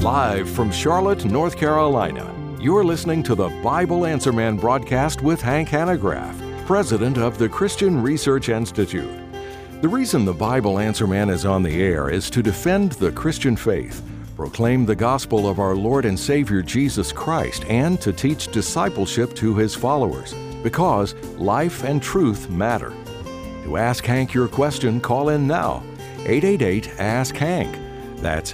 Live from Charlotte, North Carolina, you're listening to the Bible Answer Man broadcast with Hank Hanegraaff, president of the Christian Research Institute. The reason the Bible Answer Man is on the air is to defend the Christian faith, proclaim the gospel of our Lord and Savior Jesus Christ, and to teach discipleship to His followers, because life and truth matter. To ask Hank your question, call in now. 888-ASK-HANK. That's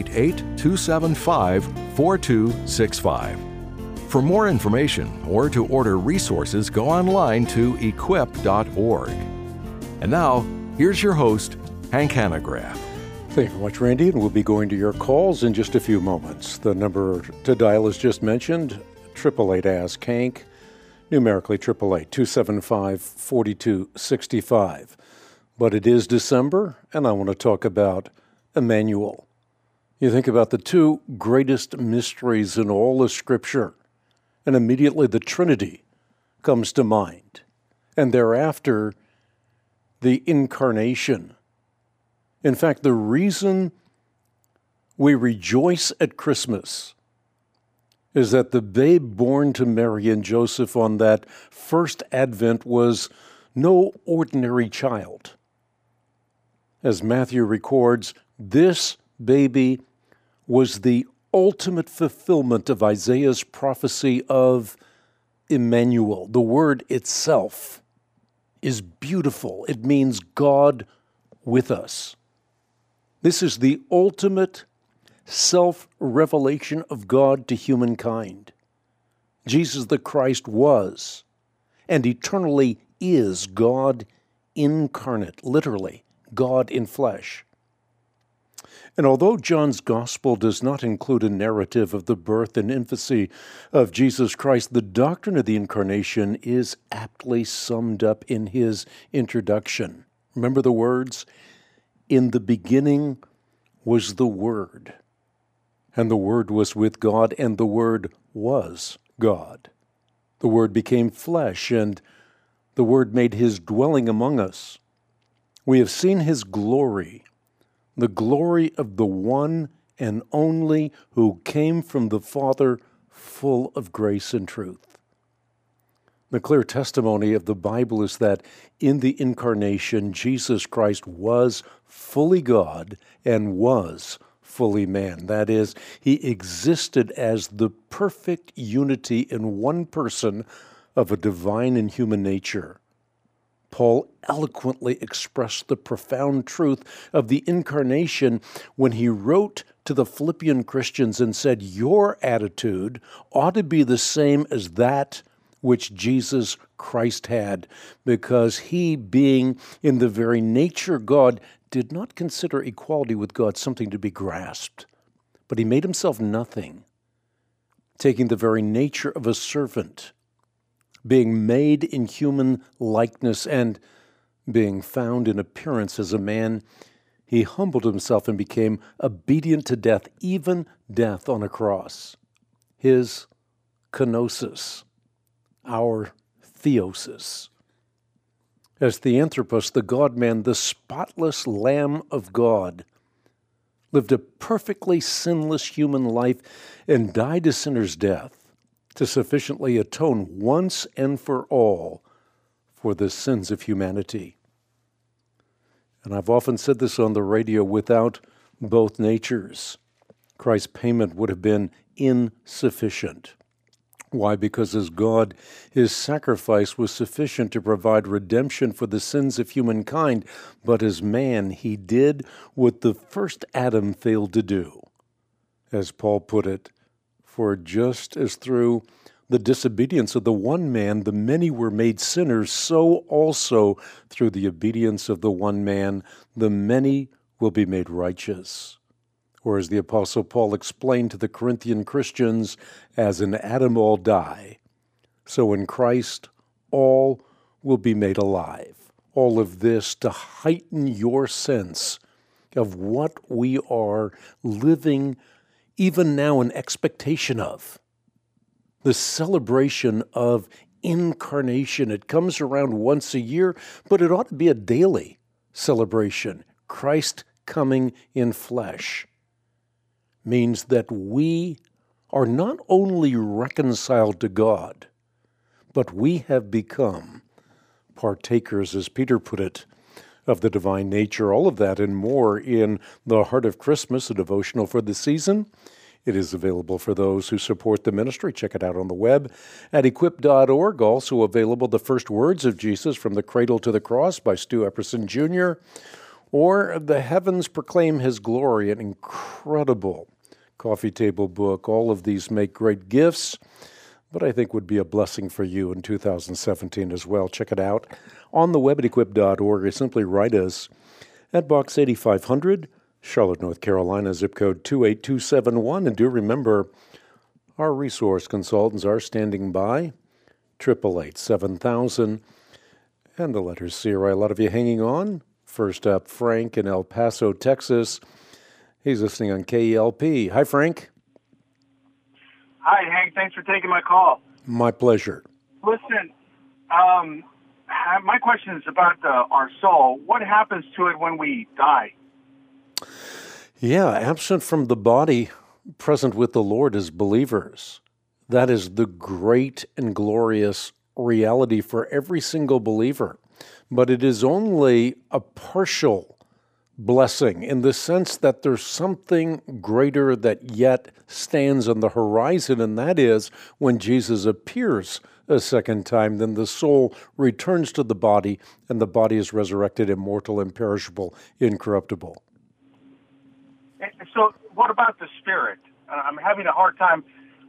888-275-4265. For more information or to order resources, go online to equip.org. And now, here's your host, Hank Hanegraaff. Thank you very much, Randy, and we'll be going to your calls in just a few moments. The number to dial is just mentioned, 888-ASK-HANK, numerically 888-275-4265. But it is December, and I want to talk about Emmanuel. You think about the two greatest mysteries in all of Scripture, and immediately the Trinity comes to mind. And thereafter, the Incarnation. In fact, the reason we rejoice at Christmas is that the babe born to Mary and Joseph on that first Advent was no ordinary child. As Matthew records, this baby was the ultimate fulfillment of Isaiah's prophecy of Emmanuel. The word itself is beautiful. It means God with us. This is the ultimate self-revelation of God to humankind. Jesus the Christ was and eternally is God incarnate, literally, God in flesh. And although John's Gospel does not include a narrative of the birth and infancy of Jesus Christ, the doctrine of the Incarnation is aptly summed up in his introduction. Remember the words? In the beginning was the Word, and the Word was with God, and the Word was God. The Word became flesh, and the Word made his dwelling among us. We have seen his glory, the glory of the one and only who came from the Father, full of grace and truth. The clear testimony of the Bible is that in the Incarnation, Jesus Christ was fully God and was fully man. That is, he existed as the perfect unity in one person of a divine and human nature. Paul eloquently expressed the profound truth of the Incarnation when he wrote to the Philippian Christians and said, your attitude ought to be the same as that which Jesus Christ had, because he, being in the very nature God, did not consider equality with God something to be grasped, but he made himself nothing, taking the very nature of a servant, being made in human likeness, and being found in appearance as a man, he humbled himself and became obedient to death, even death on a cross. His kenosis, our theosis. As the Anthropos, the God-man, the spotless Lamb of God, lived a perfectly sinless human life and died a sinner's death to sufficiently atone once and for all for the sins of humanity. And I've often said this on the radio, without both natures, Christ's payment would have been insufficient. Why? Because as God, his sacrifice was sufficient to provide redemption for the sins of humankind, but as man, he did what the first Adam failed to do. As Paul put it, for just as through the disobedience of the one man the many were made sinners, so also through the obedience of the one man the many will be made righteous. Or as the Apostle Paul explained to the Corinthian Christians, as in Adam all die, so in Christ all will be made alive. All of this to heighten your sense of what we are living even now in expectation of. The celebration of incarnation. It comes around once a year, but it ought to be a daily celebration. Christ coming in flesh. means that we are not only reconciled to God, but we have become partakers, as Peter put it, of the divine nature. All of that and more in The Heart of Christmas, a devotional for the season. It is available for those who support the ministry. Check it out on the web at equip.org. Also available, The First Words of Jesus from the Cradle to the Cross by Stu Epperson Jr., or The Heavens Proclaim His Glory, an incredible coffee table book. All of these make great gifts, but I think would be a blessing for you in 2017 as well. Check it out on the web at equip.org, or simply write us at Box 8500, Charlotte, North Carolina, zip code 28271. And do remember, our resource consultants are standing by, 888-7000, and the letters CRI. A lot of you hanging on. First up, Frank in El Paso, Texas. He's listening on KELP. Hi, Frank. Hi, Hank. Thanks for taking my call. My pleasure. Listen, my question is about our soul. What happens to it when we die? Yeah, absent from the body, present with the Lord as believers. That is the great and glorious reality for every single believer. But it is only a partial blessing in the sense that there's something greater that yet stands on the horizon, and that is when Jesus appears a second time, then the soul returns to the body, and the body is resurrected, immortal, imperishable, incorruptible. So what about the spirit? I'm having a hard time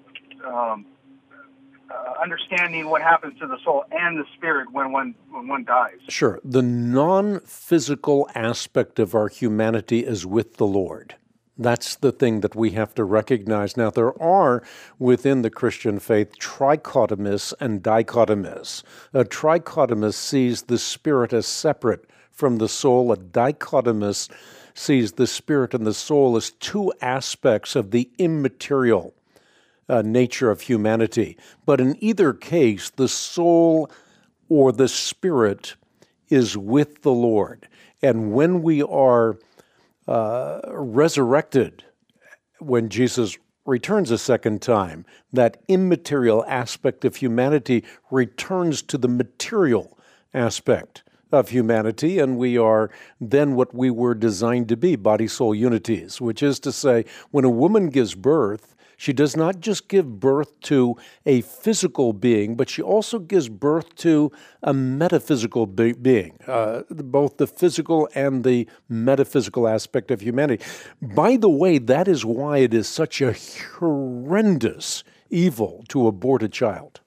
understanding what happens to the soul and the spirit when one dies. Sure. The non-physical aspect of our humanity is with the Lord. That's the thing that we have to recognize. Now, there are, within the Christian faith, trichotomists and dichotomists. A trichotomist sees the spirit as separate from the soul. A dichotomist sees the spirit and the soul as two aspects of the immaterial nature of humanity. But in either case, the soul or the spirit is with the Lord. And when we are resurrected, when Jesus returns a second time, that immaterial aspect of humanity returns to the material aspect of humanity, and we are then what we were designed to be, body-soul unities, which is to say, when a woman gives birth, she does not just give birth to a physical being, but she also gives birth to a metaphysical being, both the physical and the metaphysical aspect of humanity. By the way, that is why it is such a horrendous evil to abort a child.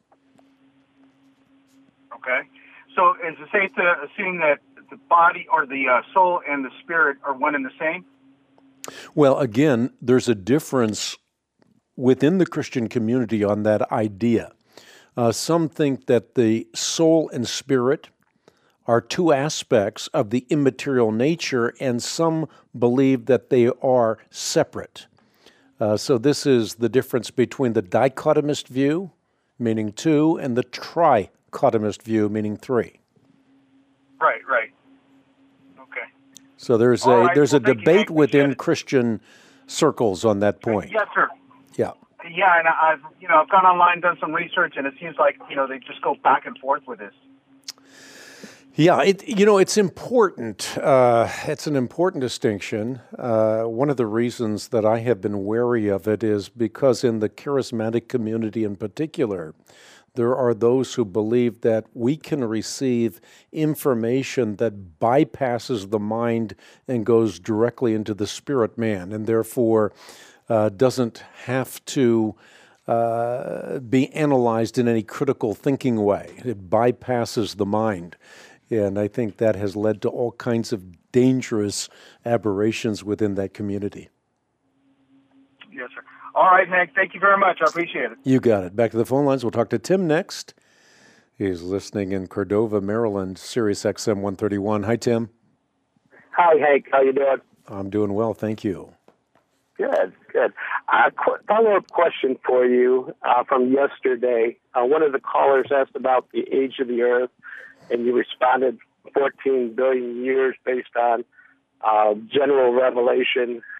Okay. So is it safe to assume that the body or the soul and the spirit are one and the same? Well, again, there's a difference within the Christian community on that idea. Some think that the soul and spirit are two aspects of the immaterial nature, and some believe that they are separate. So this is the difference between the dichotomist view, meaning two, and the trichotomist view, meaning three. Right. Okay. So there's a debate within Christian circles on that point. Yes, sir. Yeah. Yeah, and I've gone online, done some research, and it seems like they just go back and forth with this. Yeah, it's important. It's an important distinction. One of the reasons that I have been wary of it is because in the charismatic community in particular, there are those who believe that we can receive information that bypasses the mind and goes directly into the spirit man, and therefore doesn't have to be analyzed in any critical thinking way. It bypasses the mind. And I think that has led to all kinds of dangerous aberrations within that community. Yes, sir. All right, Hank, thank you very much. I appreciate it. You got it. Back to the phone lines. We'll talk to Tim next. He's listening in Cordova, Maryland, Sirius XM 131. Hi, Tim. Hi, Hank. How you doing? I'm doing well, thank you. Good. A follow-up question for you from yesterday. One of the callers asked about the age of the Earth, and you responded 14 billion years based on general revelation.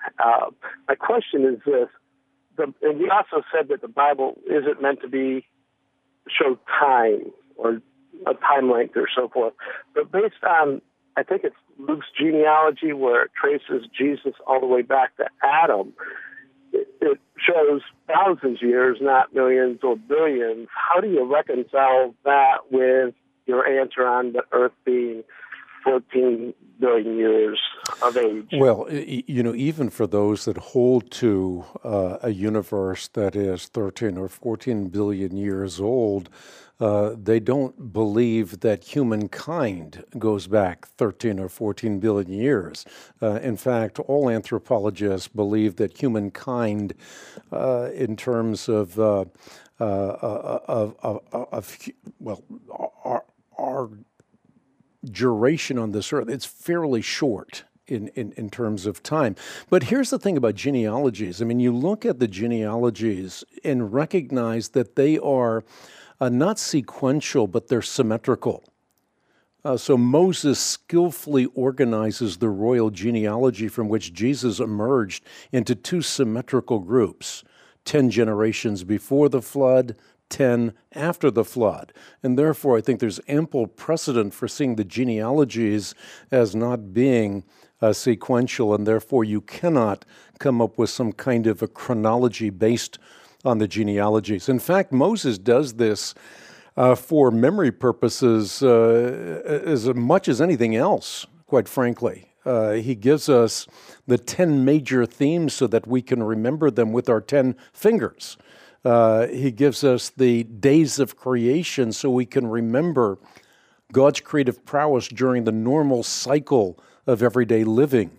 My question is this. And we also said that the Bible isn't meant to show time or a time length or so forth. But based on, I think it's Luke's genealogy where it traces Jesus all the way back to Adam, it shows thousands of years, not millions or billions. How do you reconcile that with your answer on the earth being 14 billion years of age? Well, even for those that hold to a universe that is 13 or 14 billion years old, they don't believe that humankind goes back 13 or 14 billion years. In fact, all anthropologists believe that humankind, in terms of our duration on this earth, it's fairly short in terms of time. But here's the thing about genealogies. I mean, you look at the genealogies and recognize that they are not sequential, but they're symmetrical. So Moses skillfully organizes the royal genealogy from which Jesus emerged into two symmetrical groups, 10 generations before the flood, 10 after the flood. And therefore, I think there's ample precedent for seeing the genealogies as not being sequential, and therefore you cannot come up with some kind of a chronology based on the genealogies. In fact, Moses does this for memory purposes as much as anything else, quite frankly. He gives us the 10 major themes so that we can remember them with our 10 fingers. He gives us the days of creation so we can remember God's creative prowess during the normal cycle of everyday living.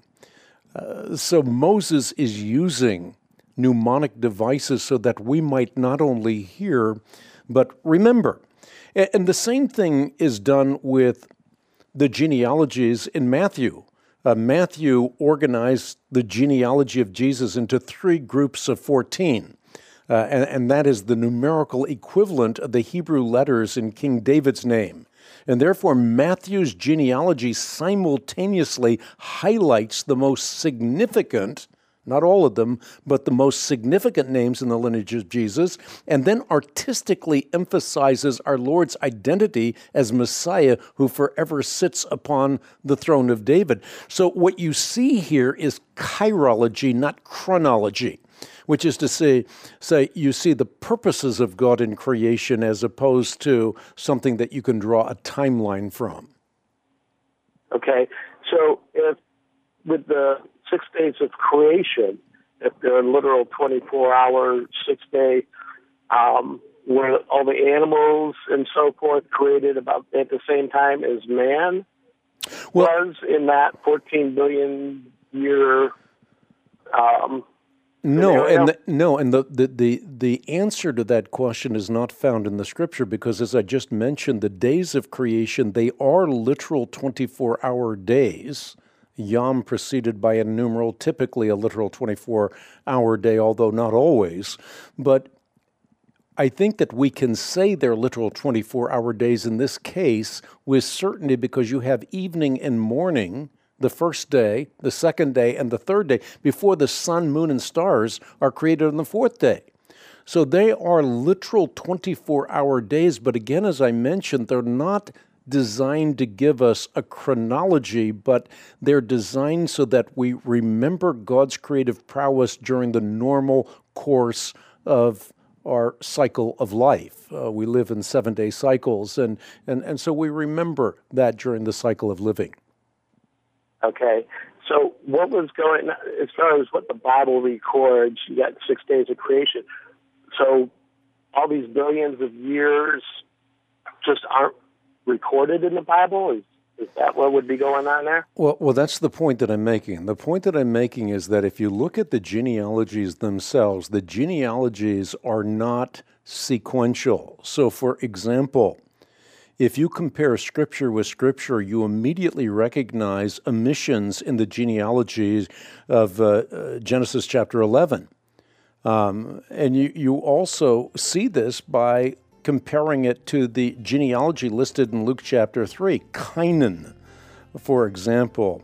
So Moses is using mnemonic devices so that we might not only hear, but remember. And the same thing is done with the genealogies in Matthew. Matthew organized the genealogy of Jesus into 3 groups of 14. And that is the numerical equivalent of the Hebrew letters in King David's name. And therefore, Matthew's genealogy simultaneously highlights the most significant, not all of them, but the most significant names in the lineage of Jesus, and then artistically emphasizes our Lord's identity as Messiah who forever sits upon the throne of David. So what you see here is chirology, not chronology, which is to say you see the purposes of God in creation as opposed to something that you can draw a timeline from. Okay, so if with the 6 days of creation, if they're a literal 24-hour, 6-day, were all the animals and so forth created about at the same time as man was in that 14 billion year No, and the answer to that question is not found in the Scripture because, as I just mentioned, the days of creation, they are literal 24-hour days, yom preceded by a numeral, typically a literal 24-hour day, although not always. But I think that we can say they're literal 24-hour days in this case with certainty because you have evening and morning, the first day, the second day, and the third day, before the sun, moon, and stars are created on the fourth day. So they are literal 24-hour days, but again, as I mentioned, they're not designed to give us a chronology, but they're designed so that we remember God's creative prowess during the normal course of our cycle of life. We live in 7-day cycles, and so we remember that during the cycle of living. Okay, so what was going, as far as what the Bible records, you got 6 days of creation. So all these billions of years just aren't recorded in the Bible? Is that what would be going on there? Well, that's the point that I'm making. The point that I'm making is that if you look at the genealogies themselves, the genealogies are not sequential. So, for example, if you compare Scripture with Scripture, you immediately recognize omissions in the genealogies of Genesis chapter 11. And you also see this by comparing it to the genealogy listed in Luke chapter 3. Cainan, for example,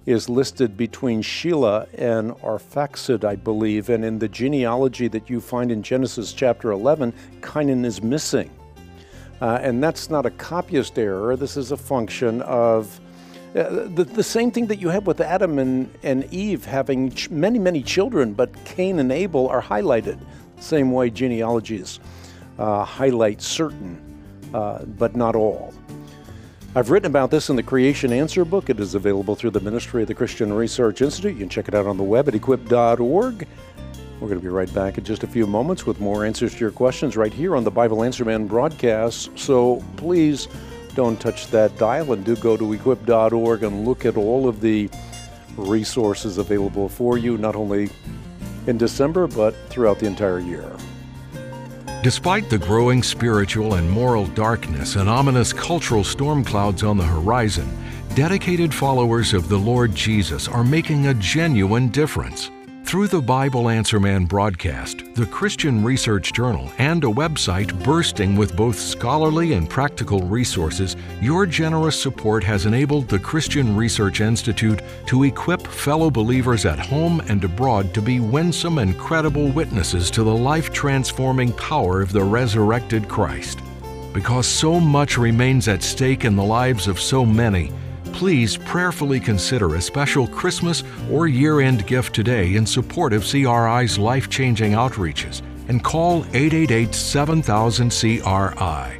is listed between Shelah and Arphaxad, I believe, and in the genealogy that you find in Genesis chapter 11, Cainan is missing. And that's not a copyist error. This is a function of the same thing that you have with Adam and Eve having many, many children, but Cain and Abel are highlighted. Same way genealogies highlight certain, but not all. I've written about this in the Creation Answer book. It is available through the Ministry of the Christian Research Institute. You can check it out on the web at equip.org. We're going to be right back in just a few moments with more answers to your questions right here on the Bible Answer Man broadcast. So please don't touch that dial, and do go to equip.org and look at all of the resources available for you, not only in December, but throughout the entire year. Despite the growing spiritual and moral darkness and ominous cultural storm clouds on the horizon, dedicated followers of the Lord Jesus are making a genuine difference. Through the Bible Answer Man broadcast, the Christian Research Journal, and a website bursting with both scholarly and practical resources, your generous support has enabled the Christian Research Institute to equip fellow believers at home and abroad to be winsome and credible witnesses to the life-transforming power of the resurrected Christ. Because so much remains at stake in the lives of so many, please prayerfully consider a special Christmas or year-end gift today in support of CRI's life-changing outreaches, and call 888-7000-CRI,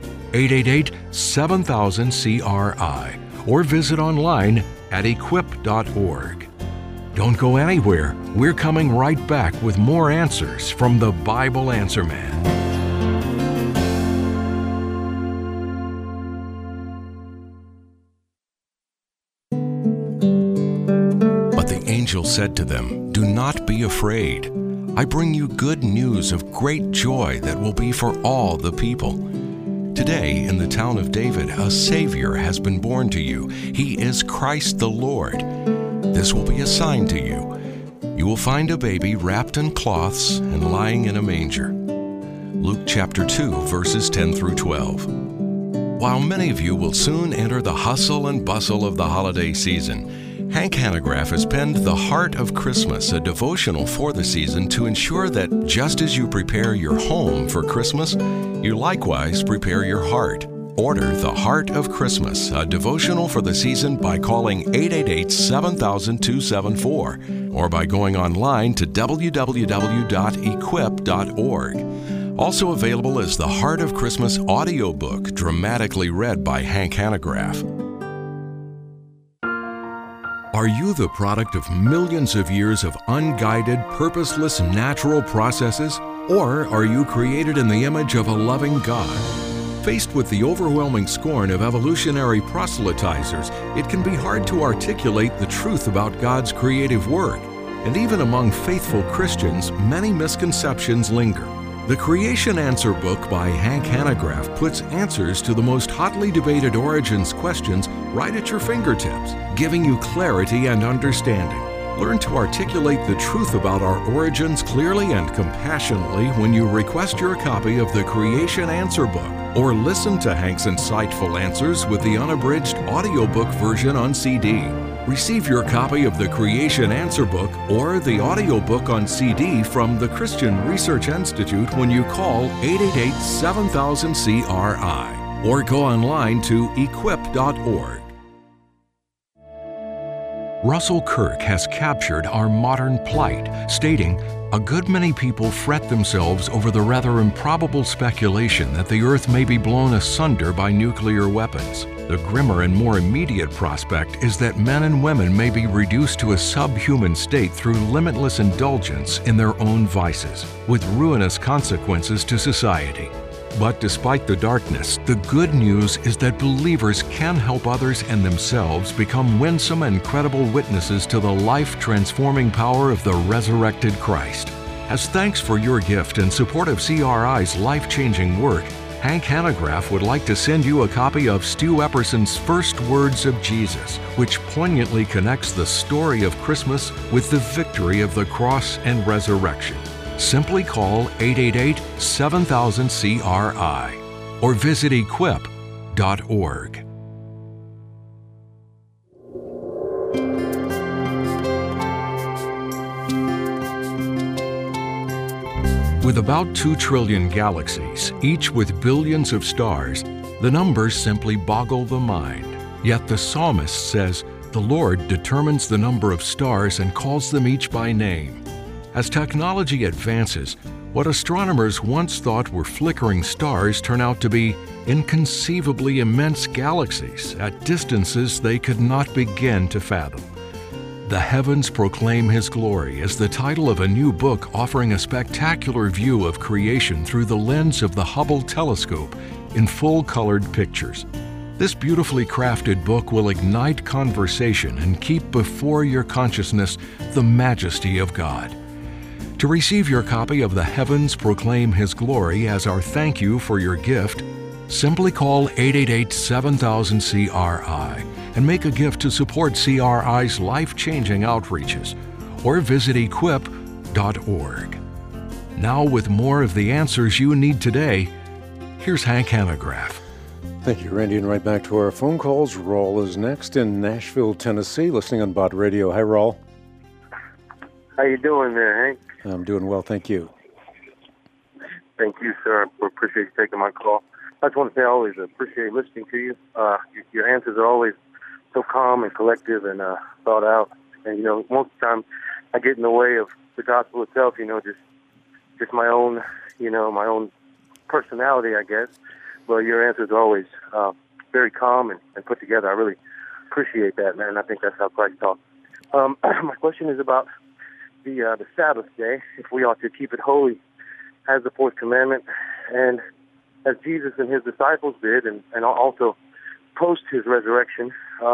888-7000-CRI, or visit online at equip.org. Don't go anywhere. We're coming right back with more answers from the Bible Answer Man. Angel said to them, "Do not be afraid. I bring you good news of great joy that will be for all the people. Today, in the town of David, a Savior has been born to you. He is Christ the Lord. This will be a sign to you. You will find a baby wrapped in cloths and lying in a manger." Luke chapter 2, verses 10 through 12. While many of you will soon enter the hustle and bustle of the holiday season, Hank Hanegraaff has penned The Heart of Christmas, a devotional for the season to ensure that just as you prepare your home for Christmas, you likewise prepare your heart. Order The Heart of Christmas, a devotional for the season, by calling 888-7000-274 or by going online to www.equip.org. Also available is The Heart of Christmas audiobook, dramatically read by Hank Hanegraaff. Are you the product of millions of years of unguided, purposeless, natural processes? Or are you created in the image of a loving God? Faced with the overwhelming scorn of evolutionary proselytizers, it can be hard to articulate the truth about God's creative work. And even among faithful Christians, many misconceptions linger. The Creation Answer book by Hank Hanegraaff puts answers to the most hotly debated origins questions right at your fingertips, giving you clarity and understanding. Learn to articulate the truth about our origins clearly and compassionately when you request your copy of the Creation Answer book, or listen to Hank's insightful answers with the unabridged audiobook version on CD. Receive your copy of the Creation Answer book or the audiobook on CD from the Christian Research Institute when you call 888-7000-CRI or go online to equip.org. Russell Kirk has captured our modern plight, stating, "A good many people fret themselves over the rather improbable speculation that the Earth may be blown asunder by nuclear weapons. The grimmer and more immediate prospect is that men and women may be reduced to a subhuman state through limitless indulgence in their own vices, with ruinous consequences to society. But despite the darkness, the good news is that believers can help others and themselves become winsome and credible witnesses to the life-transforming power of the resurrected Christ. As thanks for your gift and support of CRI's life-changing work, Hank Hanegraaff would like to send you a copy of Stu Epperson's First Words of Jesus, which poignantly connects the story of Christmas with the victory of the cross and resurrection. Simply call 888-7000-CRI or visit equip.org. With about 2 trillion galaxies, each with billions of stars, the numbers simply boggle the mind. Yet the psalmist says, "The Lord determines the number of stars and calls them each by name." As technology advances, what astronomers once thought were flickering stars turn out to be inconceivably immense galaxies at distances they could not begin to fathom. The Heavens Proclaim His Glory is the title of a new book offering a spectacular view of creation through the lens of the Hubble telescope in full-colored pictures. This beautifully crafted book will ignite conversation and keep before your consciousness the majesty of God. To receive your copy of The Heavens Proclaim His Glory as our thank you for your gift, simply call 888-7000-CRI and make a gift to support CRI's life-changing outreaches, or visit equip.org. Now, with more of the answers you need today, here's Hank Hanegraaff. Thank you, Randy, and right back to our phone calls. Raul is next in Nashville, Tennessee, listening on Bott Radio. Hi, Raul. How you doing there, Hank? I'm doing well, thank you. Thank you, sir. I appreciate you taking my call. I just want to say I always appreciate listening to you. Your answers are always so calm and collective and thought out. And, most of the time I get in the way of the gospel itself, just my own, my own personality, I guess. But your answers are always very calm and put together. I really appreciate that, man. I think that's how Christ talks. My question is about the Sabbath day, if we ought to keep it holy as the fourth commandment, and as Jesus and his disciples did, and also post his resurrection,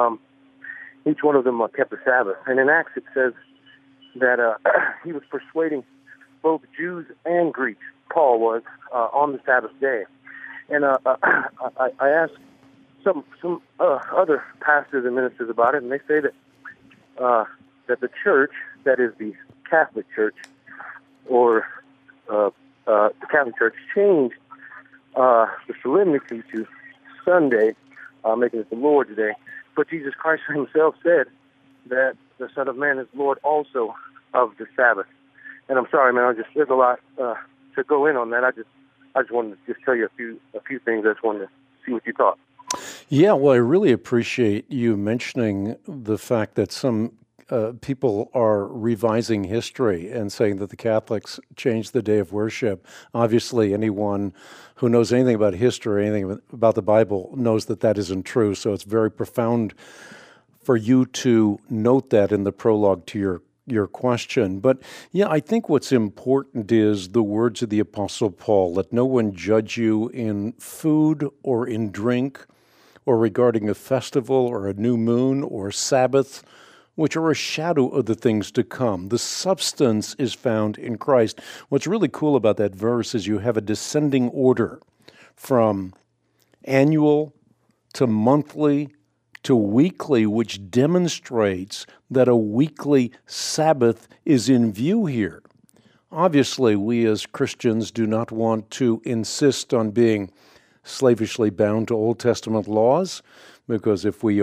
each one of them kept the Sabbath. And in Acts it says that he was persuading both Jews and Greeks, Paul was, on the Sabbath day. And I asked some other pastors and ministers about it, and they say that the church, that is the Catholic Church, or the Catholic Church, changed the solemnity to Sunday, making it the Lord's Day. But Jesus Christ himself said that the Son of Man is Lord also of the Sabbath. And I'm sorry, man, there's a lot to go in on that. I just wanted to just tell you a few things. I just wanted to see what you thought. Yeah, well, I really appreciate you mentioning the fact that some people are revising history and saying that the Catholics changed the day of worship. Obviously, anyone who knows anything about history, anything about the Bible, knows that that isn't true. So it's very profound for you to note that in the prologue to your question. But yeah, I think what's important is the words of the Apostle Paul: "Let no one judge you in food or in drink, or regarding a festival or a new moon or Sabbath, which are a shadow of the things to come." The substance is found in Christ. What's really cool about that verse is you have a descending order from annual to monthly to weekly, which demonstrates that a weekly Sabbath is in view here. Obviously, we as Christians do not want to insist on being slavishly bound to Old Testament laws, because if we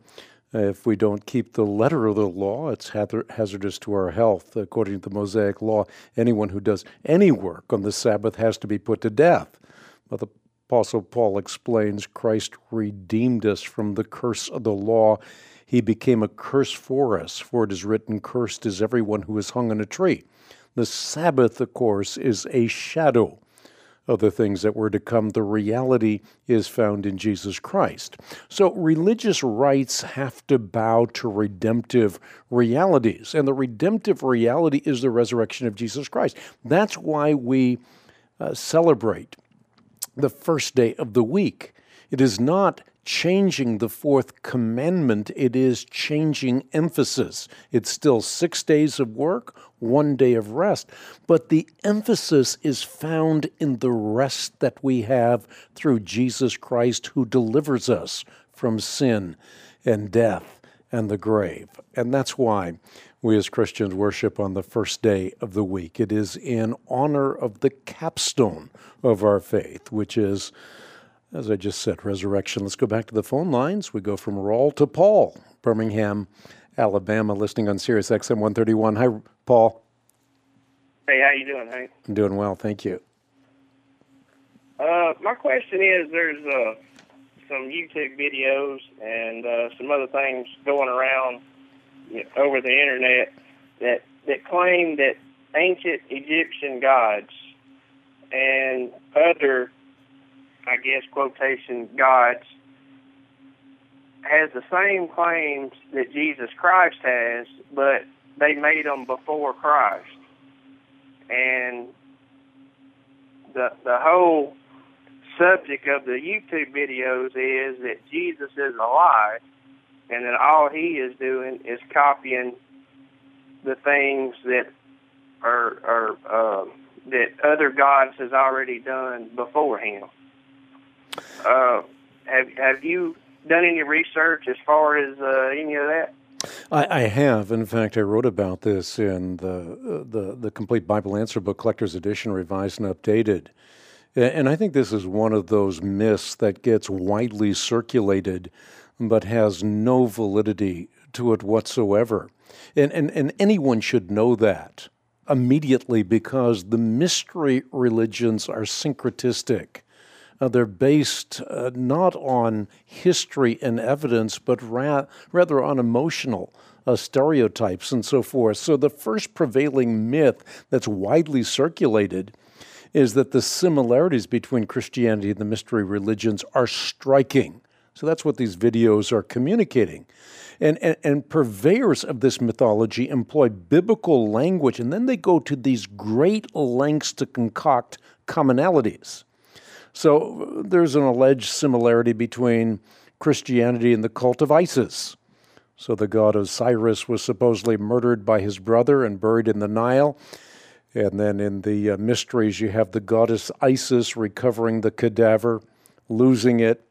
don't keep the letter of the law, it's hazardous to our health. According to the Mosaic law, anyone who does any work on the Sabbath has to be put to death. But the Apostle Paul explains Christ redeemed us from the curse of the law. He became a curse for us, for it is written, "Cursed is everyone who is hung on a tree." The Sabbath, of course, is a shadow of the things that were to come. The reality is found in Jesus Christ. So religious rites have to bow to redemptive realities, and the redemptive reality is the resurrection of Jesus Christ. That's why we celebrate the first day of the week. It is not changing the fourth commandment, it is changing emphasis. It's still 6 days of work, 1 day of rest, but the emphasis is found in the rest that we have through Jesus Christ, who delivers us from sin and death and the grave. And that's why we as Christians worship on the first day of the week. It is in honor of the capstone of our faith, which is, as I just said, resurrection. Let's go back to the phone lines. We go from Raul to Paul, Birmingham, Alabama, listening on Sirius XM 131. Hi, Paul. Hey, how you doing, Hank? I'm doing well, thank you. My question is, there's some YouTube videos and some other things going around over the internet that claim that ancient Egyptian gods and other, I guess, quotation gods has the same claims that Jesus Christ has, but they made them before Christ. And the whole subject of the YouTube videos is that Jesus is alive, and that all he is doing is copying the things that are that other gods has already done before him. Have you done any research as far as any of that? I have. In fact, I wrote about this in the Complete Bible Answer Book Collector's Edition, revised and updated. And I think this is one of those myths that gets widely circulated but has no validity to it whatsoever. And anyone should know that immediately, because the mystery religions are syncretistic. They're based not on history and evidence, but rather on emotional stereotypes and so forth. So the first prevailing myth that's widely circulated is that the similarities between Christianity and the mystery religions are striking. So that's what these videos are communicating. And purveyors of this mythology employ biblical language, and then they go to these great lengths to concoct commonalities. So there's an alleged similarity between Christianity and the cult of Isis. So the god Osiris was supposedly murdered by his brother and buried in the Nile. And then in the mysteries, you have the goddess Isis recovering the cadaver, losing it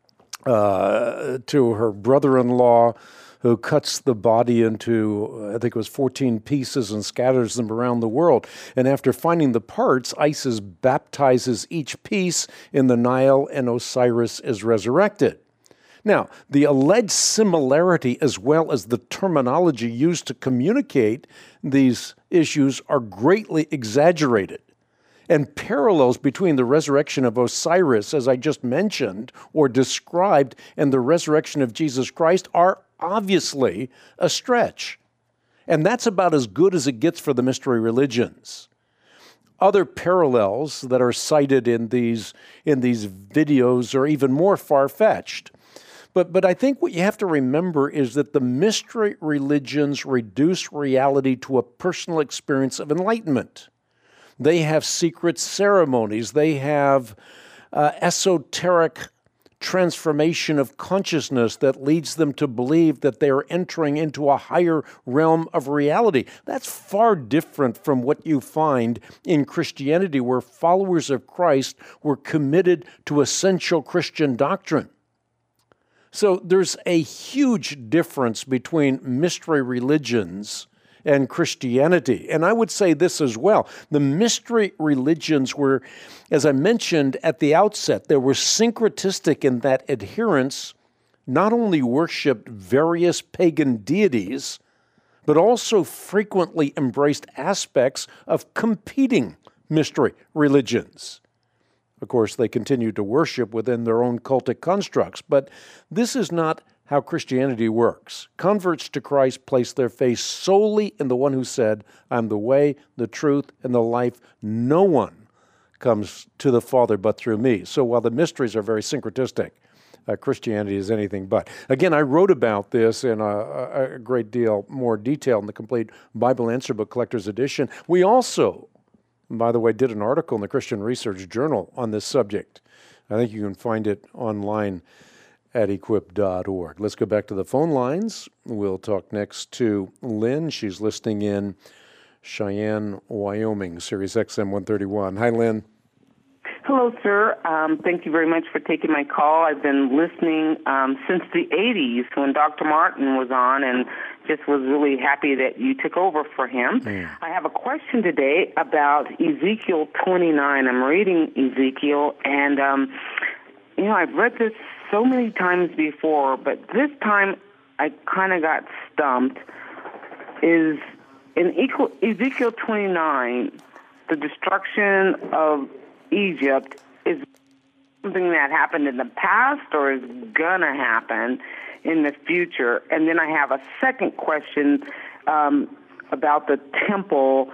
to her brother-in-law, who cuts the body into, I think it was 14 pieces, and scatters them around the world. And after finding the parts, Isis baptizes each piece in the Nile, and Osiris is resurrected. Now, the alleged similarity as well as the terminology used to communicate these issues are greatly exaggerated. And parallels between the resurrection of Osiris, as I just mentioned or described, and the resurrection of Jesus Christ are obviously a stretch. And that's about as good as it gets for the mystery religions. Other parallels that are cited in these videos are even more far-fetched. But I think what you have to remember is that the mystery religions reduce reality to a personal experience of enlightenment. They have secret ceremonies. They have esoteric transformation of consciousness that leads them to believe that they are entering into a higher realm of reality. That's far different from what you find in Christianity, where followers of Christ were committed to essential Christian doctrine. So there's a huge difference between mystery religions and Christianity. And I would say this as well. The mystery religions were, as I mentioned at the outset, they were syncretistic in that adherents not only worshiped various pagan deities, but also frequently embraced aspects of competing mystery religions. Of course, they continued to worship within their own cultic constructs, but this is not how Christianity works. Converts to Christ place their faith solely in the one who said, "I'm the way, the truth, and the life. No one comes to the Father but through me." So while the mysteries are very syncretistic, Christianity is anything but. Again, I wrote about this in a great deal more detail in the Complete Bible Answer Book Collector's Edition. We also, by the way, did an article in the Christian Research Journal on this subject. I think you can find it online at equip.org. Let's go back to the phone lines. We'll talk next to Lynn. She's listening in Cheyenne, Wyoming, Sirius XM 131. Hi, Lynn. Hello, sir. Thank you very much for taking my call. I've been listening since the 80s when Dr. Martin was on, and just was really happy that you took over for him. I have a question today about Ezekiel 29. I'm reading Ezekiel, and, I've read this so many times before, but this time I kind of got stumped. Is in Ezekiel 29, the destruction of Egypt is something that happened in the past or is going to happen in the future? And then I have a second question about the temple.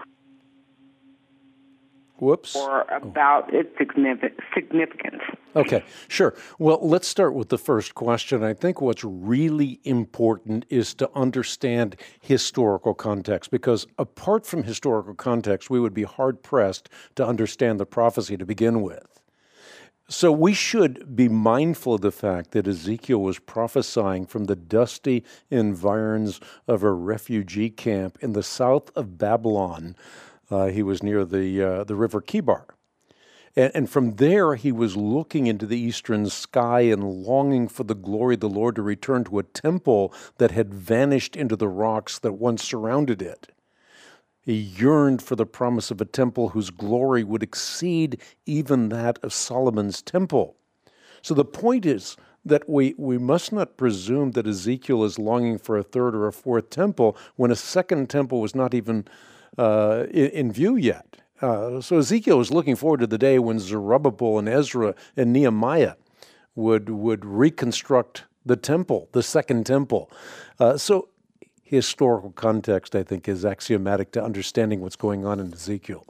Whoops. Or about its significance. Okay, sure. Well, let's start with the first question. I think what's really important is to understand historical context, because apart from historical context, we would be hard-pressed to understand the prophecy to begin with. So we should be mindful of the fact that Ezekiel was prophesying from the dusty environs of a refugee camp in the south of Babylon. He was near the river Kibar. And from there, he was looking into the eastern sky and longing for the glory of the Lord to return to a temple that had vanished into the rocks that once surrounded it. He yearned for the promise of a temple whose glory would exceed even that of Solomon's temple. So the point is that we must not presume that Ezekiel is longing for a third or a fourth temple when a second temple was not even in view yet. So Ezekiel was looking forward to the day when Zerubbabel and Ezra and Nehemiah would reconstruct the temple, the second temple. So historical context, I think, is axiomatic to understanding what's going on in Ezekiel.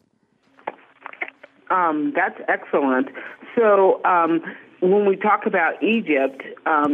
That's excellent. So when we talk about Egypt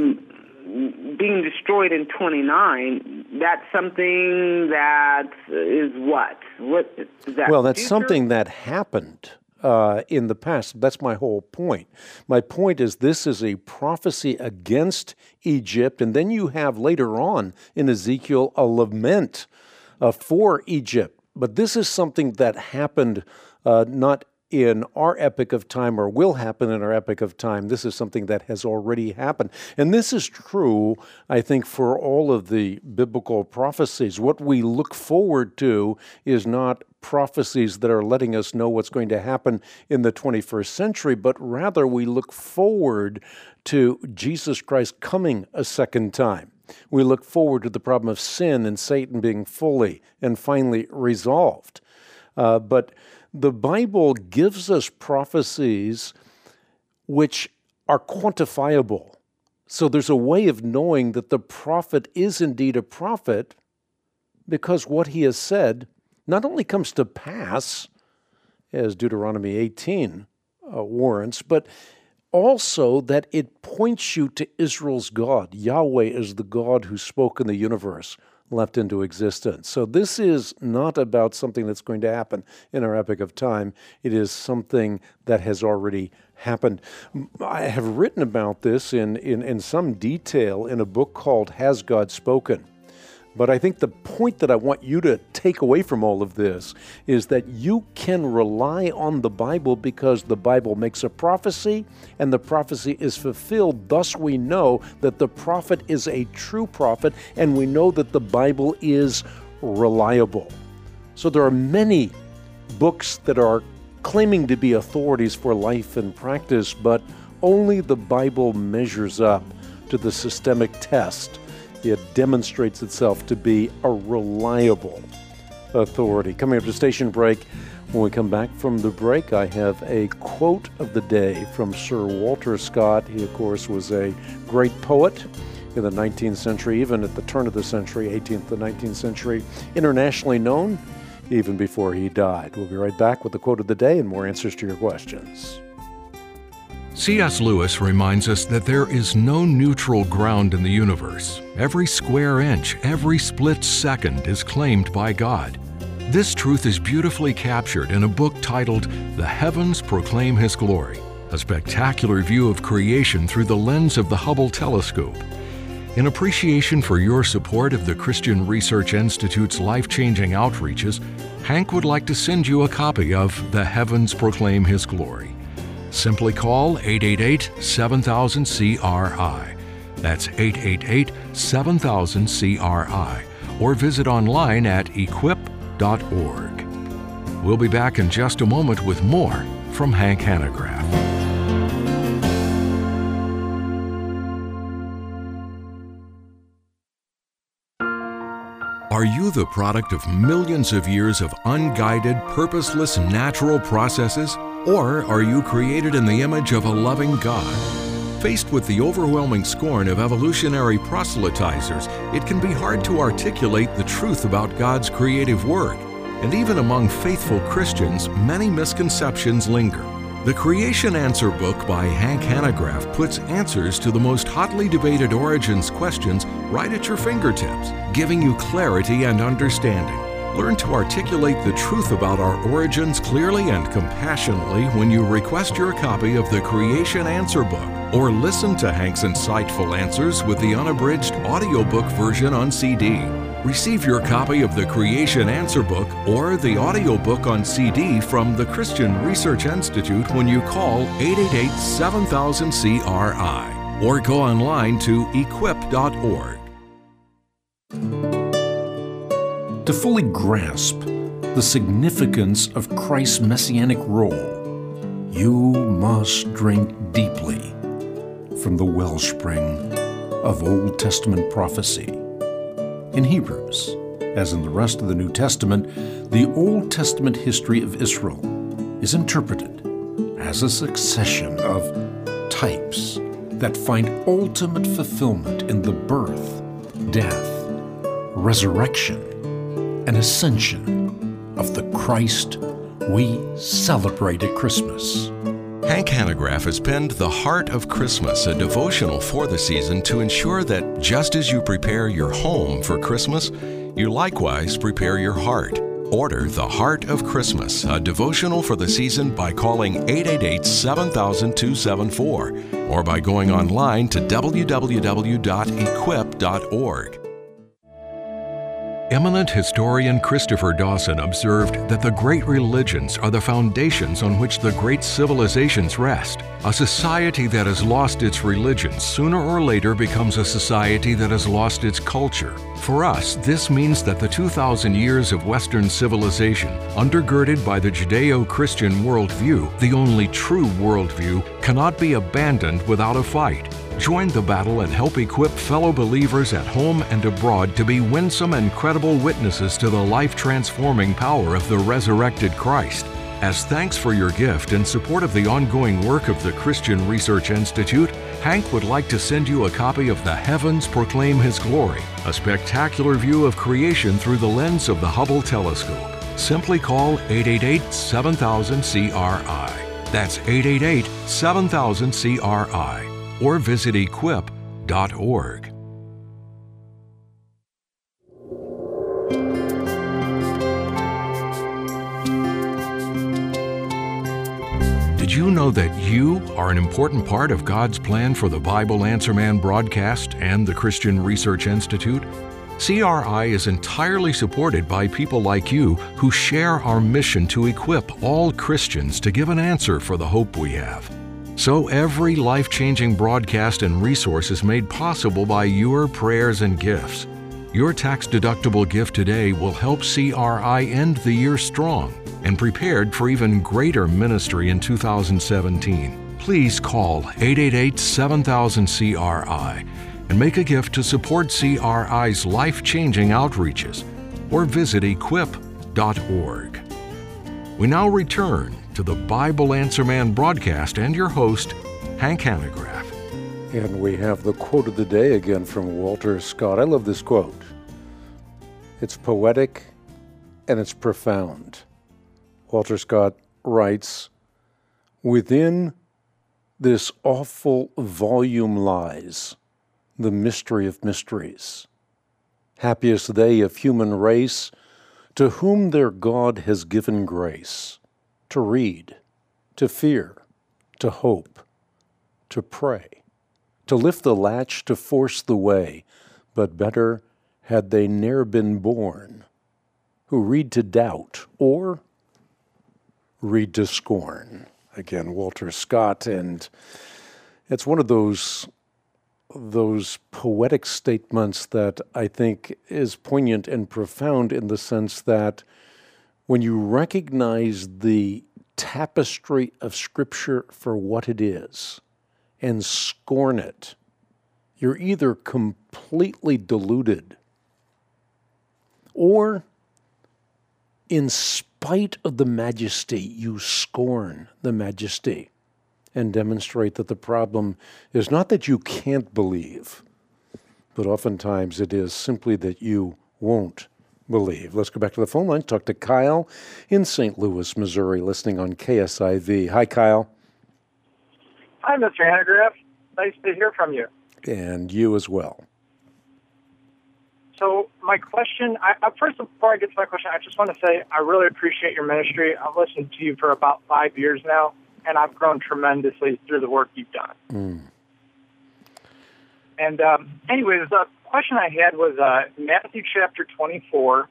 being destroyed in 29, that's something that is what? What is that? Well, that's future? something that happened in the past. That's my whole point. My point is this is a prophecy against Egypt, and then you have later on in Ezekiel a lament for Egypt. But this is something that happened not in our epoch of time or will happen in our epoch of time. This is something that has already happened. And this is true, I think, for all of the biblical prophecies. What we look forward to is not prophecies that are letting us know what's going to happen in the 21st century, but rather we look forward to Jesus Christ coming a second time. We look forward to the problem of sin and Satan being fully and finally resolved. But the Bible gives us prophecies which are quantifiable. So there's a way of knowing that the prophet is indeed a prophet because what he has said not only comes to pass, as Deuteronomy 18 warrants, but also that it points you to Israel's God. Yahweh is the God who spoke in the universe, left into existence. So this is not about something that's going to happen in our epoch of time. It is something that has already happened. I have written about this in some detail in a book called Has God Spoken? But I think the point that I want you to take away from all of this is that you can rely on the Bible because the Bible makes a prophecy and the prophecy is fulfilled. Thus we know that the prophet is a true prophet and we know that the Bible is reliable. So there are many books that are claiming to be authorities for life and practice, but only the Bible measures up to the systemic test. It demonstrates itself to be a reliable authority. Coming up to station break, when we come back from the break, I have a quote of the day from Sir Walter Scott. He, of course, was a great poet in the 19th century, even at the turn of the century, 18th to 19th century, internationally known even before he died. We'll be right back with the quote of the day and more answers to your questions. C.S. Lewis reminds us that there is no neutral ground in the universe. Every square inch, every split second is claimed by God. This truth is beautifully captured in a book titled The Heavens Proclaim His Glory, a spectacular view of creation through the lens of the Hubble telescope. In appreciation for your support of the Christian Research Institute's life-changing outreaches, Hank would like to send you a copy of The Heavens Proclaim His Glory. Simply call 888-7000-CRI. That's 888-7000-CRI. Or visit online at equip.org. We'll be back in just a moment with more from Hank Hanegraaff. Are you the product of millions of years of unguided, purposeless natural processes? Or are you created in the image of a loving God? Faced with the overwhelming scorn of evolutionary proselytizers, it can be hard to articulate the truth about God's creative work. And even among faithful Christians, many misconceptions linger. The Creation Answer book by Hank Hanegraaff puts answers to the most hotly debated origins questions right at your fingertips, giving you clarity and understanding. Learn to articulate the truth about our origins clearly and compassionately when you request your copy of the Creation Answer book, or listen to Hank's insightful answers with the unabridged audiobook version on CD. Receive your copy of the Creation Answer book or the audiobook on CD from the Christian Research Institute when you call 888-7000-CRI or go online to equip.org. To fully grasp the significance of Christ's messianic role, you must drink deeply from the wellspring of Old Testament prophecy. In Hebrews, as in the rest of the New Testament, the Old Testament history of Israel is interpreted as a succession of types that find ultimate fulfillment in the birth, death, resurrection, and ascension of the Christ we celebrate at Christmas. Hank Hanegraaff has penned The Heart of Christmas, a devotional for the season to ensure that just as you prepare your home for Christmas, you likewise prepare your heart. Order The Heart of Christmas, a devotional for the season by calling 888-7000-274 or by going online to www.equip.org. Eminent historian Christopher Dawson observed that the great religions are the foundations on which the great civilizations rest. A society that has lost its religion sooner or later becomes a society that has lost its culture. For us, this means that the 2,000 years of Western civilization, undergirded by the Judeo-Christian worldview, the only true worldview, cannot be abandoned without a fight. Join the battle and help equip fellow believers at home and abroad to be winsome and credible witnesses to the life-transforming power of the resurrected Christ. As thanks for your gift and support of the ongoing work of the Christian Research Institute, Hank would like to send you a copy of The Heavens Proclaim His Glory, a spectacular view of creation through the lens of the Hubble telescope. Simply call 888-7000-CRI. That's 888-7000-CRI. Or visit equip.org. Did you know that you are an important part of God's plan for the Bible Answer Man broadcast and the Christian Research Institute? CRI is entirely supported by people like you who share our mission to equip all Christians to give an answer for the hope we have. So every life-changing broadcast and resource is made possible by your prayers and gifts. Your tax-deductible gift today will help CRI end the year strong and prepared for even greater ministry in 2017. Please call 888-7000-CRI and make a gift to support CRI's life-changing outreaches, or visit equip.org. We now return to the Bible Answer Man broadcast and your host, Hank Hanegraaff. And we have the quote of the day again from Walter Scott. I love this quote. It's poetic and it's profound. Walter Scott writes, "Within this awful volume lies the mystery of mysteries. Happiest they of human race, to whom their God has given grace, to read, to fear, to hope, to pray, to lift the latch, to force the way, but better had they ne'er been born, who read to doubt or read to scorn." Again, Walter Scott, and it's one of those poetic statements that I think is poignant and profound in the sense that when you recognize the tapestry of Scripture for what it is and scorn it, you're either completely deluded Or, in spite of the majesty, you scorn the majesty and demonstrate that the problem is not that you can't believe, but oftentimes it is simply that you won't believe. Let's go back to the phone line, talk to Kyle in St. Louis, Missouri, listening on KSIV. Hi, Kyle. Hi, Mr. Hanegraaff. Nice to hear from you. And you as well. So my question, first, before I get to my question, I just want to say I really appreciate your ministry. I've listened to you for about 5 years now, and I've grown tremendously through the work you've done. And anyways, the question I had was Matthew chapter 24.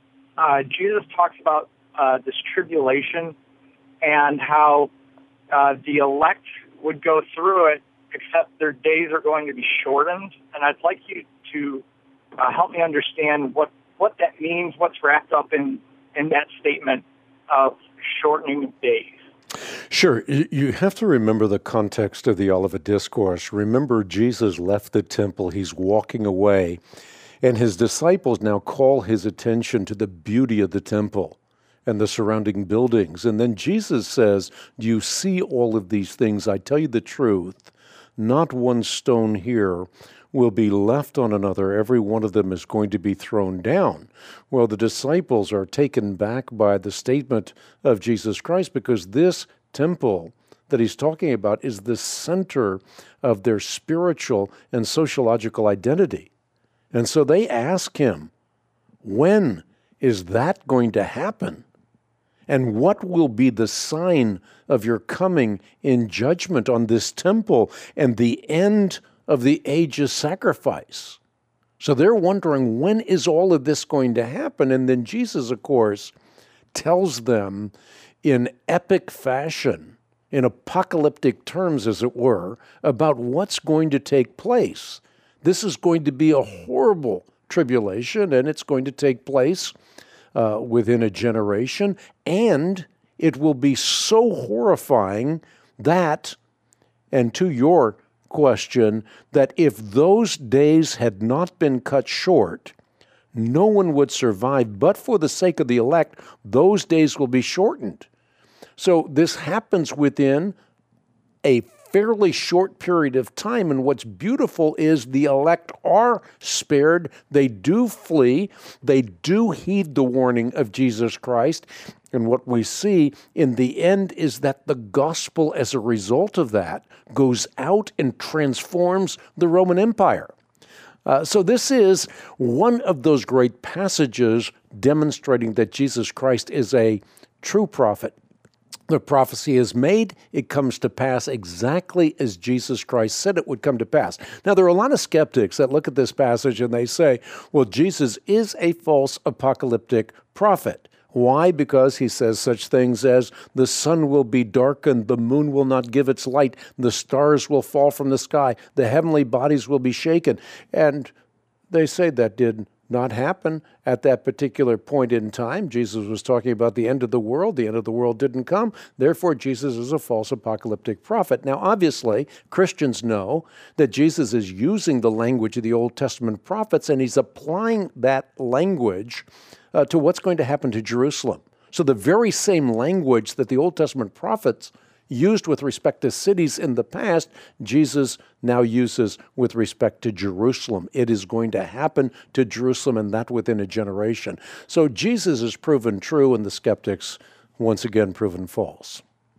Jesus talks about this tribulation and how the elect would go through it, except their days are going to be shortened. And I'd like you to help me understand what that means, what's wrapped up in that statement of shortening of days. Sure. You have to remember the context of the Olivet Discourse. Remember, Jesus left the temple. He's walking away, and his disciples now call his attention to the beauty of the temple and the surrounding buildings. And then Jesus says, "Do you see all of these things? I tell you the truth, not one stone here will be left on another. Every one of them is going to be thrown down." Well, the disciples are taken back by the statement of Jesus Christ, because this temple that he's talking about is the center of their spiritual and sociological identity. And so they ask him, when is that going to happen? And what will be the sign of your coming in judgment on this temple and the end of the age's sacrifice? So they're wondering, when is all of this going to happen? And then Jesus, of course, tells them in epic fashion, in apocalyptic terms, as it were, about what's going to take place. This is going to be a horrible tribulation, and it's going to take place within a generation, and it will be so horrifying that, and to your question, that if those days had not been cut short, no one would survive. But for the sake of the elect, those days will be shortened. So this happens within a fairly short period of time. And what's beautiful is the elect are spared. They do flee. They do heed the warning of Jesus Christ. And what we see in the end is that the gospel, as a result of that, goes out and transforms the Roman Empire. So this is one of those great passages demonstrating that Jesus Christ is a true prophet. The prophecy is made, it comes to pass exactly as Jesus Christ said it would come to pass. Now, there are a lot of skeptics that look at this passage and they say, well, Jesus is a false apocalyptic prophet. Why? Because he says such things as, the sun will be darkened, the moon will not give its light, the stars will fall from the sky, the heavenly bodies will be shaken. And they say that did not happen at that particular point in time. Jesus was talking about the end of the world. The end of the world didn't come. Therefore, Jesus is a false apocalyptic prophet. Now, obviously, Christians know that Jesus is using the language of the Old Testament prophets, and he's applying that language to what's going to happen to Jerusalem. So the very same language that the Old Testament prophets used with respect to cities in the past, Jesus now uses with respect to Jerusalem. It is going to happen to Jerusalem, and that within a generation. So Jesus is proven true, and the skeptics, once again, proven false.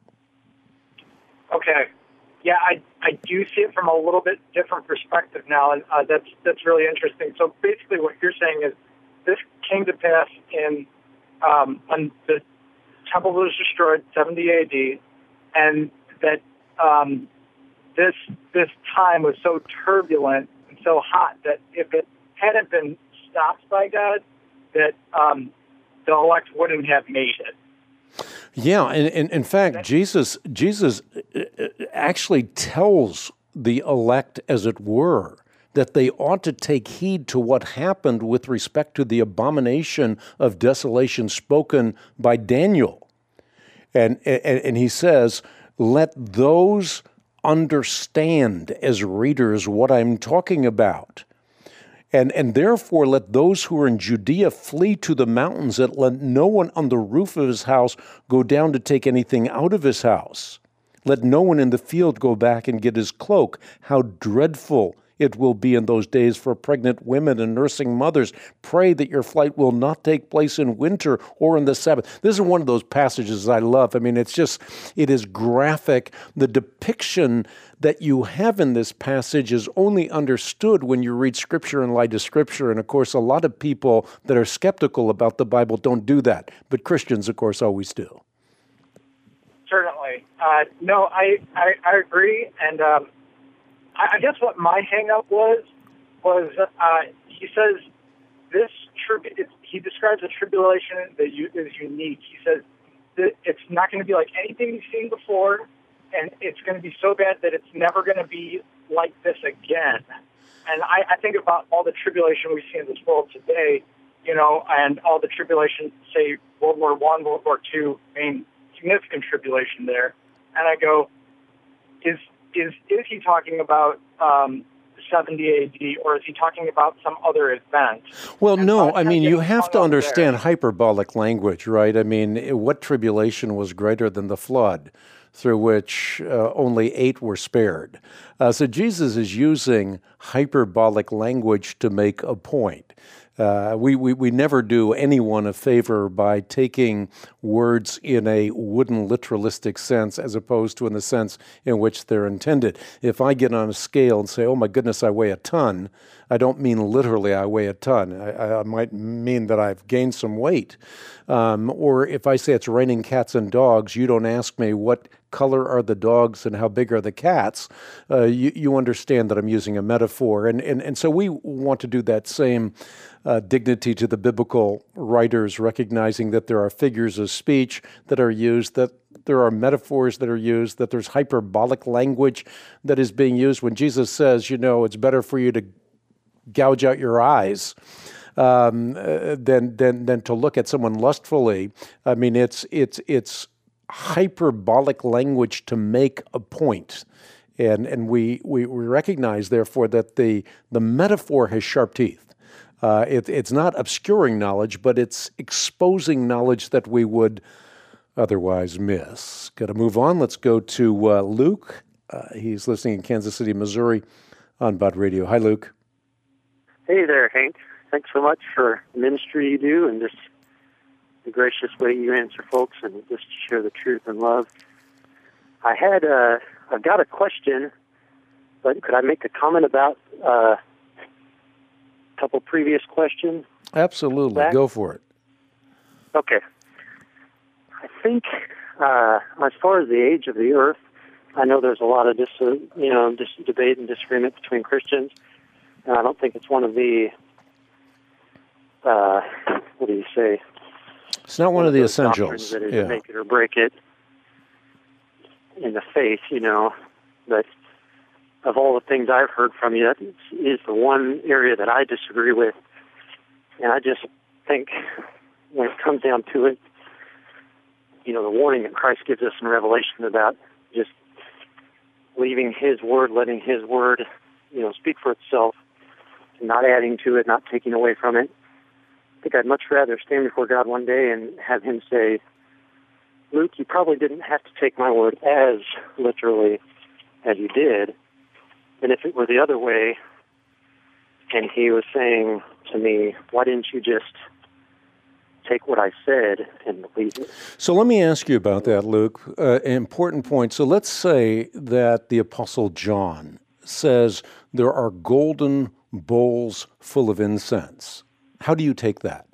Okay. Yeah, I do see it from a little bit different perspective now, and that's really interesting. So basically what you're saying is this came to pass in when the temple was destroyed, 70 A.D., and that this time was so turbulent and so hot that if it hadn't been stopped by God, that the elect wouldn't have made it. Yeah, and in fact, Jesus actually tells the elect, as it were, that they ought to take heed to what happened with respect to the abomination of desolation spoken by Daniel. And he says, let those understand as readers what I'm talking about. And therefore, let those who are in Judea flee to the mountains, and let no one on the roof of his house go down to take anything out of his house. Let no one in the field go back and get his cloak. How dreadful it will be in those days for pregnant women and nursing mothers. Pray that your flight will not take place in winter or in the Sabbath. This is one of those passages I love. I mean, it is graphic. The depiction that you have in this passage is only understood when you read Scripture in light of Scripture. And of course, a lot of people that are skeptical about the Bible don't do that. But Christians, of course, always do. Certainly. No, I agree. And I guess what my hang-up was he says he describes a tribulation that is unique. He says that it's not going to be like anything you've seen before, and it's going to be so bad that it's never going to be like this again. And I think about all the tribulation we see in this world today, and all the tribulation, say, World War I, World War II, significant tribulation there. And I go, is he talking about 70 AD, or is he talking about some other event? Well, no, I mean, you have to understand hyperbolic language, right? I mean, what tribulation was greater than the flood, through which only 8 were spared? So Jesus is using hyperbolic language to make a point. We never do anyone a favor by taking words in a wooden literalistic sense as opposed to in the sense in which they're intended. If I get on a scale and say, oh my goodness, I weigh a ton, I don't mean literally I weigh a ton. I might mean that I've gained some weight. Or if I say it's raining cats and dogs, you don't ask me what color are the dogs and how big are the cats. You understand that I'm using a metaphor. And so we want to do that same dignity to the biblical writers, recognizing that there are figures of speech that are used, that there are metaphors that are used, that there's hyperbolic language that is being used. When Jesus says, it's better for you to gouge out your eyes than to look at someone lustfully. I mean, it's hyperbolic language to make a point. And we recognize, therefore, that the metaphor has sharp teeth. It's not obscuring knowledge, but it's exposing knowledge that we would otherwise miss. Got to move on. Let's go to Luke. He's listening in Kansas City, Missouri on Bud Radio. Hi, Luke. Hey there, Hank. Thanks so much for the ministry you do and just the gracious way you answer folks and just share the truth and love. I've got a question, but could I make a comment about a couple previous questions? Absolutely. Go for it. Okay. I think as far as the age of the earth, I know there's a lot of debate and disagreement between Christians, and I don't think it's one of the, what do you say? It's not one of the essentials. That is make it or break it in the faith, But of all the things I've heard from you, that is the one area that I disagree with. And I just think when it comes down to it, the warning that Christ gives us in Revelation about just leaving His Word, letting His Word, speak for itself, not adding to it, not taking away from it. I think I'd much rather stand before God one day and have Him say, Luke, you probably didn't have to take my word as literally as you did, than if it were the other way, and He was saying to me, why didn't you just take what I said and believe it? So let me ask you about that, Luke. An important point. So let's say that the Apostle John says there are golden bowls full of incense. How do you take that?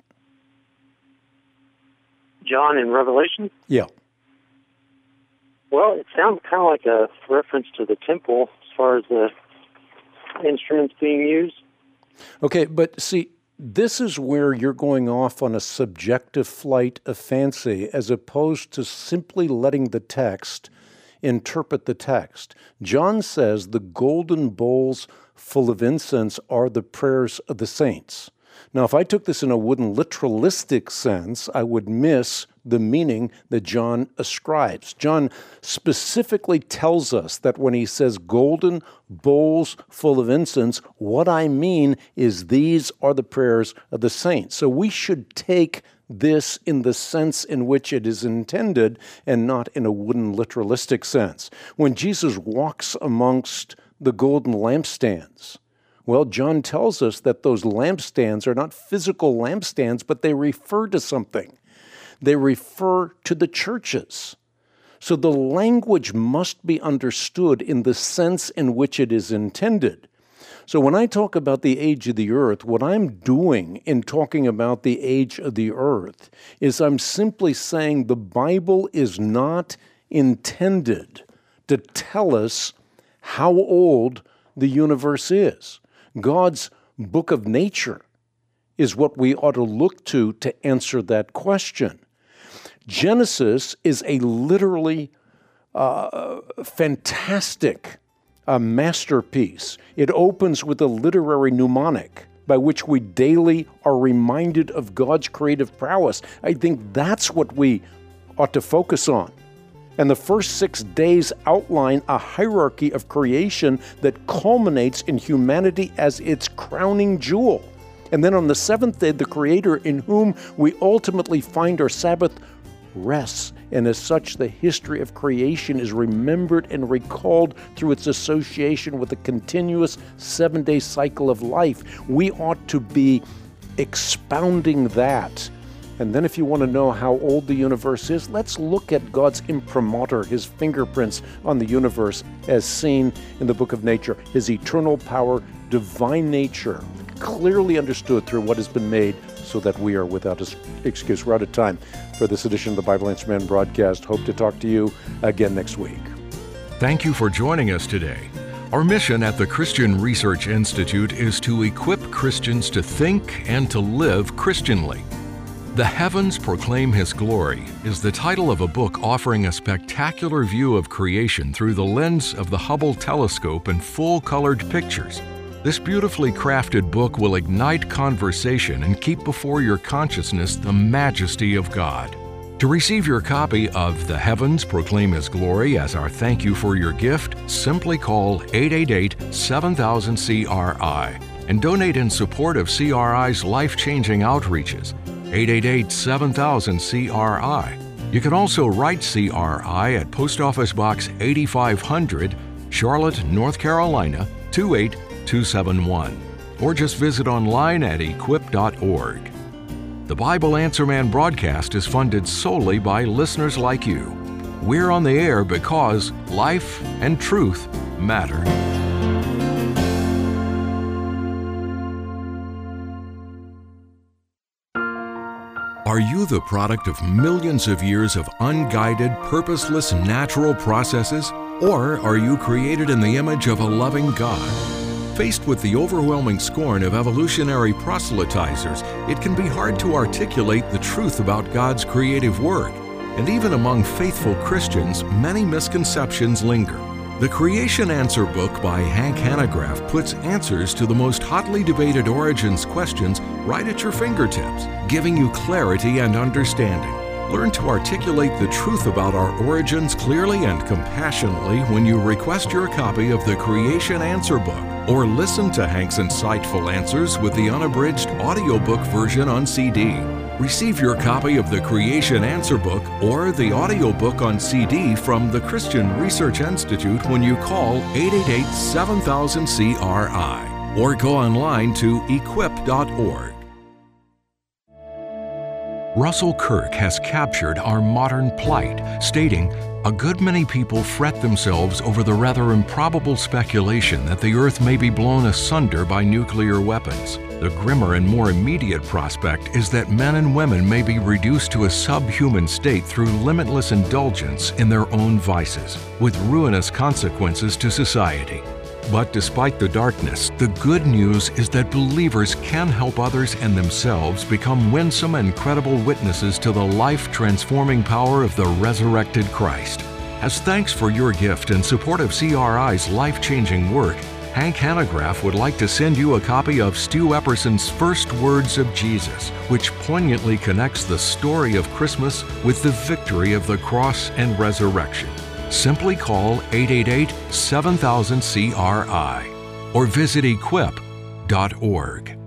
John in Revelation? Yeah. Well, it sounds kind of like a reference to the temple as far as the instruments being used. Okay, but see, this is where you're going off on a subjective flight of fancy as opposed to simply letting the text interpret the text. John says the golden bowls full of incense are the prayers of the saints. Now, if I took this in a wooden literalistic sense, I would miss the meaning that John ascribes. John specifically tells us that when he says golden bowls full of incense, what I mean is these are the prayers of the saints. So we should take this in the sense in which it is intended and not in a wooden literalistic sense. When Jesus walks amongst the golden lampstands, well, John tells us that those lampstands are not physical lampstands, but they refer to something. They refer to the churches. So the language must be understood in the sense in which it is intended. So when I talk about the age of the earth, what I'm doing in talking about the age of the earth is I'm simply saying the Bible is not intended to tell us how old the universe is. God's book of nature is what we ought to look to answer that question. Genesis is a literally fantastic masterpiece. It opens with a literary mnemonic by which we daily are reminded of God's creative prowess. I think that's what we ought to focus on. And the first 6 days outline a hierarchy of creation that culminates in humanity as its crowning jewel. And then on the seventh day, the Creator, in whom we ultimately find our Sabbath, rests. And as such, the history of creation is remembered and recalled through its association with the continuous 7-day cycle of life. We ought to be expounding that. And then if you want to know how old the universe is, let's look at God's imprimatur, his fingerprints on the universe as seen in the book of nature, his eternal power, divine nature, clearly understood through what has been made so that we are without excuse. We're out of time for this edition of the Bible Answer Man broadcast. Hope to talk to you again next week. Thank you for joining us today. Our mission at the Christian Research Institute is to equip Christians to think and to live Christianly. The Heavens Proclaim His Glory is the title of a book offering a spectacular view of creation through the lens of the Hubble telescope and full-colored pictures. This beautifully crafted book will ignite conversation and keep before your consciousness the majesty of God. To receive your copy of The Heavens Proclaim His Glory as our thank you for your gift, simply call 888-7000-CRI and donate in support of CRI's life-changing outreaches. 888-7000-CRI. You can also write CRI at Post Office Box 8500, Charlotte, North Carolina, 28271. Or just visit online at equip.org. The Bible Answer Man broadcast is funded solely by listeners like you. We're on the air because life and truth matter. Are you the product of millions of years of unguided, purposeless, natural processes? Or are you created in the image of a loving God? Faced with the overwhelming scorn of evolutionary proselytizers, it can be hard to articulate the truth about God's creative work. And even among faithful Christians, many misconceptions linger. The Creation Answer book by Hank Hanegraaff puts answers to the most hotly debated origins questions right at your fingertips, giving you clarity and understanding. Learn to articulate the truth about our origins clearly and compassionately when you request your copy of the Creation Answer book, or listen to Hank's insightful answers with the unabridged audiobook version on CD. Receive your copy of the Creation Answer book or the audiobook on CD from the Christian Research Institute when you call 888-7000-CRI or go online to equip.org. Russell Kirk has captured our modern plight, stating, "A good many people fret themselves over the rather improbable speculation that the earth may be blown asunder by nuclear weapons. The grimmer and more immediate prospect is that men and women may be reduced to a subhuman state through limitless indulgence in their own vices, with ruinous consequences to society. But despite the darkness, the good news is that believers can help others and themselves become winsome and credible witnesses to the life-transforming power of the resurrected Christ. As thanks for your gift and support of CRI's life-changing work, Hank Hanegraaff would like to send you a copy of Stu Epperson's First Words of Jesus, which poignantly connects the story of Christmas with the victory of the cross and resurrection. Simply call 888-7000-CRI or visit equip.org.